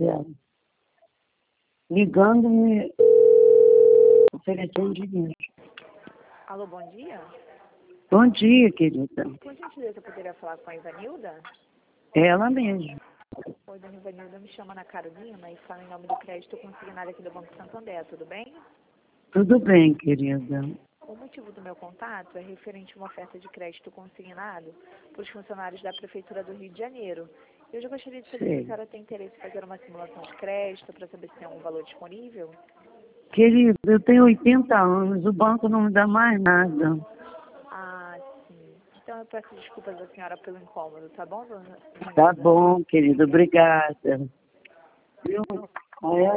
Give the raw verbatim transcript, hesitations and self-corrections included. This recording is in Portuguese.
dela. Ligando, me oferecendo dinheiro. Alô, bom dia. Bom dia, querida. Por gentileza, eu poderia falar com a Ivanilda? É ela mesma. Oi, dona Ivanilda, me chama Ana Carolina e fala em nome do crédito consignado aqui do Banco Santander, tudo bem? Tudo bem, querida. O motivo do meu contato é referente a uma oferta de crédito consignado para os funcionários da Prefeitura do Rio de Janeiro. Eu já gostaria de saber se Sei. a senhora tem interesse em fazer uma simulação de crédito para saber se tem algum valor disponível. Querida, eu tenho oitenta anos, o banco não me dá mais nada. Ah, sim. Então eu peço desculpas à senhora pelo incômodo, tá bom, dona Tá Ivanilda? bom, querida, obrigada. Viu?